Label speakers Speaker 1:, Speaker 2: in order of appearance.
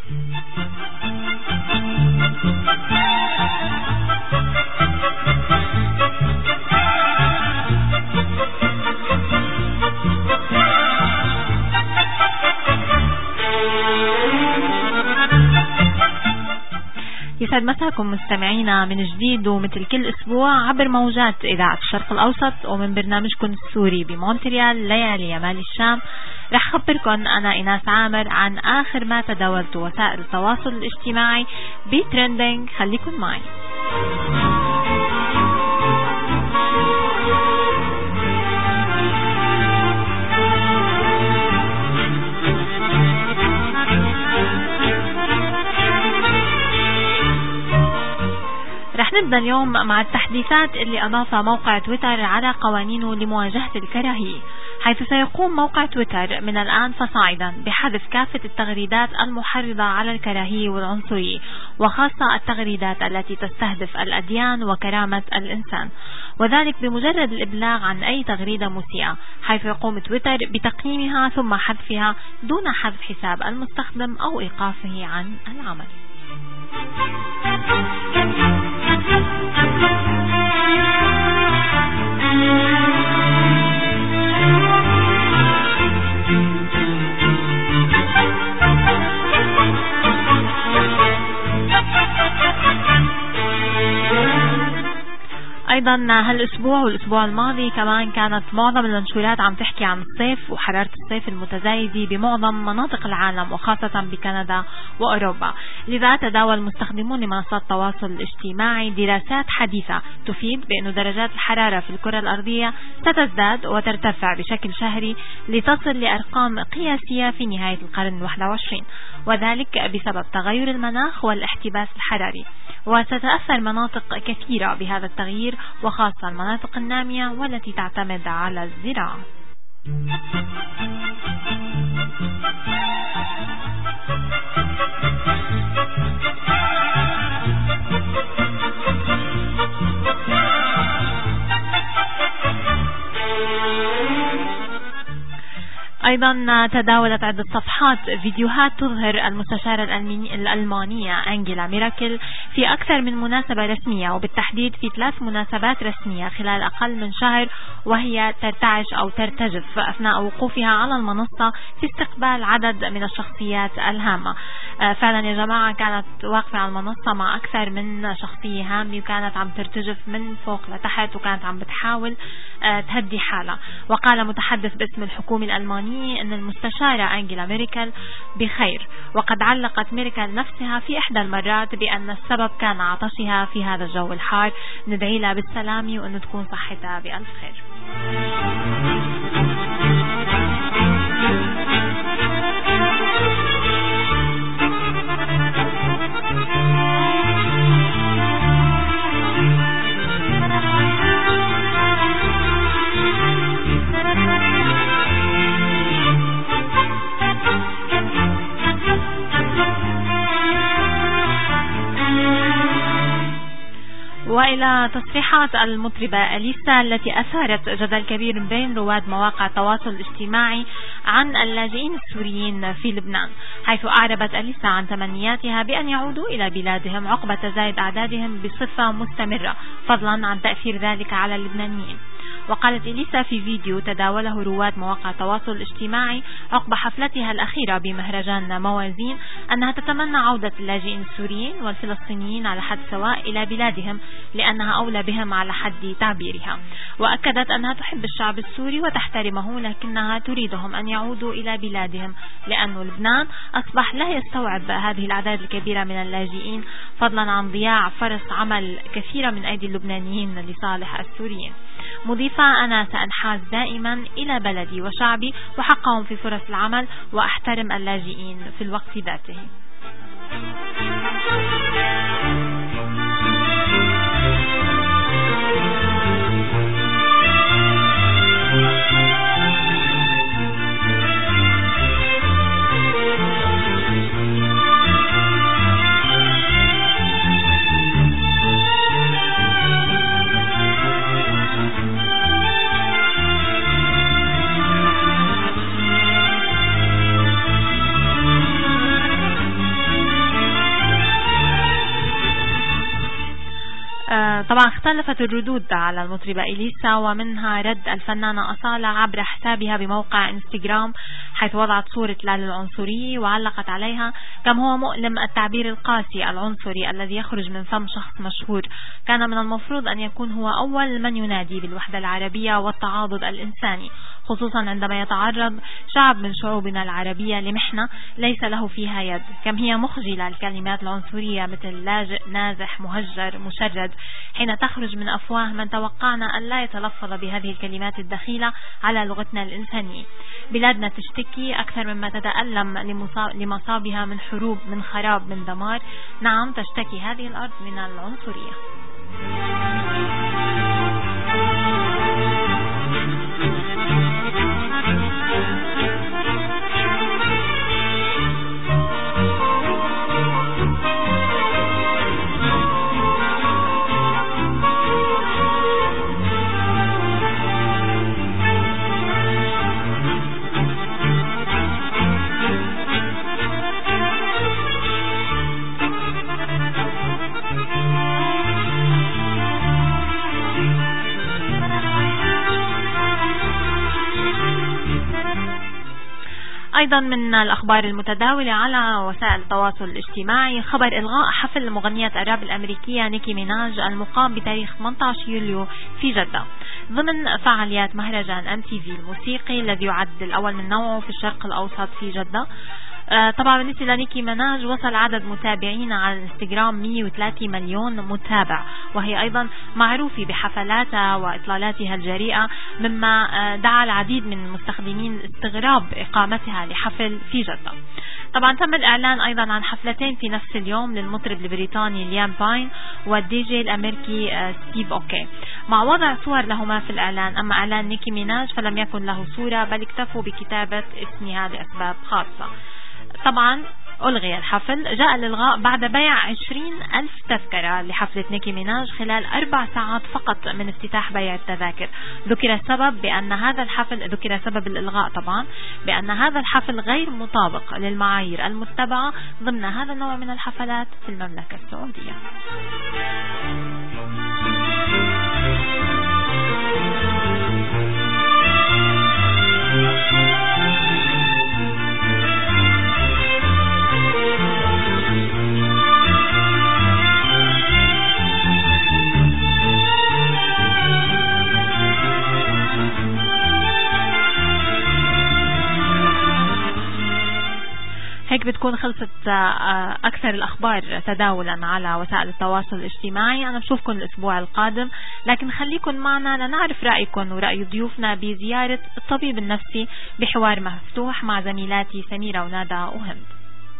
Speaker 1: يسعد مساكم مستمعينا من جديد ومثل كل أسبوع عبر موجات إذاعة الشرق الأوسط ومن برنامجكم السوري بمونتريال ليالي يمال الشام. رح خبركم أنا إيناس عامر عن آخر ما تداولت وسائل التواصل الاجتماعي بترندنج. خليكن معي. رح نبدأ اليوم مع التحديثات اللي أضافها موقع تويتر على قوانينه لمواجهة الكراهية، حيث سيقوم موقع تويتر من الآن فصاعدا بحذف كافة التغريدات المحرضة على الكراهية والعنصرية، وخاصة التغريدات التي تستهدف الأديان وكرامة الإنسان، وذلك بمجرد الإبلاغ عن أي تغريدة مسيئة، حيث يقوم تويتر بتقييمها ثم حذفها دون حذف حساب المستخدم أو إيقافه عن العمل. أيضا هالأسبوع والأسبوع الماضي كمان كانت معظم المنشورات عم تحكي عن الصيف وحرارة الصيف المتزايدة بمعظم مناطق العالم وخاصة بكندا وأوروبا. لذا تداول مستخدمون لمنصات التواصل الاجتماعي دراسات حديثة تفيد بأن درجات الحرارة في الكرة الأرضية ستزداد وترتفع بشكل شهري لتصل لأرقام قياسية في نهاية القرن 21، وذلك بسبب تغير المناخ والاحتباس الحراري. وستتأثر مناطق كثيرة بهذا التغيير وخاصة المناطق النامية والتي تعتمد على الزراعة. أيضا تداولت عدة صفحات فيديوهات تظهر المستشارة الألمانية أنجيلا ميركل في أكثر من مناسبة رسمية، وبالتحديد في 3 مناسبات رسمية خلال أقل من شهر، وهي ترتعش أو ترتجف أثناء وقوفها على المنصة في استقبال عدد من الشخصيات الهامة. فعلا يا جماعة كانت واقفة على المنصة مع أكثر من شخصية هامة، وكانت عم ترتجف من فوق لتحت، وكانت عم بتحاول تهدي حالها. وقال متحدث باسم الحكومة الألمانية أن المستشارة أنجيلا ميركل بخير، وقد علقت ميركل نفسها في إحدى المرات بأن السبب كان عطشها في هذا الجو الحار. ندعي لها بالسلامة وأن تكون صحتها بألف خير. وإلى تصريحات المطربة أليسا التي أثارت جدل كبير بين رواد مواقع التواصل الاجتماعي عن اللاجئين السوريين في لبنان، حيث أعربت أليسا عن تمنياتها بأن يعودوا إلى بلادهم عقب تزايد أعدادهم بصفة مستمرة، فضلا عن تأثير ذلك على اللبنانيين. وقالت إليسا في فيديو تداوله رواد مواقع التواصل الاجتماعي عقب حفلتها الأخيرة بمهرجان موازين أنها تتمنى عودة اللاجئين السوريين والفلسطينيين على حد سواء إلى بلادهم لأنها أولى بهم على حد تعبيرها. وأكدت أنها تحب الشعب السوري وتحترمه، لكنها تريدهم أن يعودوا إلى بلادهم لأن لبنان أصبح لا يستوعب هذه الأعداد الكبيرة من اللاجئين، فضلا عن ضياع فرص عمل كثيرة من أيدي اللبنانيين لصالح السوريين. مضيفة: أنا سأنحاز دائما إلى بلدي وشعبي وحقهم في فرص العمل، وأحترم اللاجئين في الوقت ذاته. طبعا اختلفت الردود على المطربة إليسا، ومنها رد الفنانة أصالة عبر حسابها بموقع انستغرام، حيث وضعت صورة لا للعنصرية وعلقت عليها: كم هو مؤلم التعبير القاسي العنصري الذي يخرج من فم شخص مشهور، كان من المفروض أن يكون هو أول من ينادي بالوحدة العربية والتعاضد الإنساني، خصوصا عندما يتعرض شعب من شعوبنا العربية لمحنة ليس له فيها يد. كم هي مخجلة الكلمات العنصرية مثل لاجئ، نازح، مهجر، مشرد، حين تخرج من أفواه من توقعنا أن لا يتلفظ بهذه الكلمات الدخيلة على لغتنا الإنسانية. بلادنا تشتكي أكثر مما تتألم لمصابها من حروب، من خراب، من دمار. نعم، تشتكي هذه الأرض من العنصرية. أيضا من الأخبار المتداولة على وسائل التواصل الاجتماعي خبر إلغاء حفل مغنية الراب الأمريكية نيكي ميناج المقام بتاريخ 18 يوليو في جدة ضمن فعاليات مهرجان MTV الموسيقي الذي يعد الأول من نوعه في الشرق الأوسط في جدة. طبعا بالنسبة لنيكي ميناج وصل عدد متابعين على الانستغرام 103 مليون متابع، وهي أيضا معروفة بحفلاتها وإطلالاتها الجريئة، مما دعا العديد من المستخدمين استغراب إقامتها لحفل في جدة. طبعا تم الإعلان أيضا عن حفلتين في نفس اليوم للمطرب البريطاني ليام باين والدي جي الأمريكي ستيف أوكي، مع وضع صور لهما في الإعلان. أما إعلان نيكي ميناج فلم يكن له صورة، بل اكتفوا بكتابة اسمها لأسباب خاصة. طبعا ألغي الحفل، جاء الإلغاء بعد بيع 20,000 تذكرة لحفلة نيكي ميناج خلال 4 ساعات فقط من افتتاح بيع التذاكر. ذكر سبب الإلغاء طبعا بأن هذا الحفل غير مطابق للمعايير المتبعة ضمن هذا النوع من الحفلات في المملكة السعودية. هيك بتكون خلصت أكثر الأخبار تداولا على وسائل التواصل الاجتماعي. أنا بشوفكم الأسبوع القادم، لكن خليكم معنا لنعرف رأيكم ورأي ضيوفنا بزيارة الطبيب النفسي بحوار مفتوح مع زميلاتي سميرة ونادى وهند.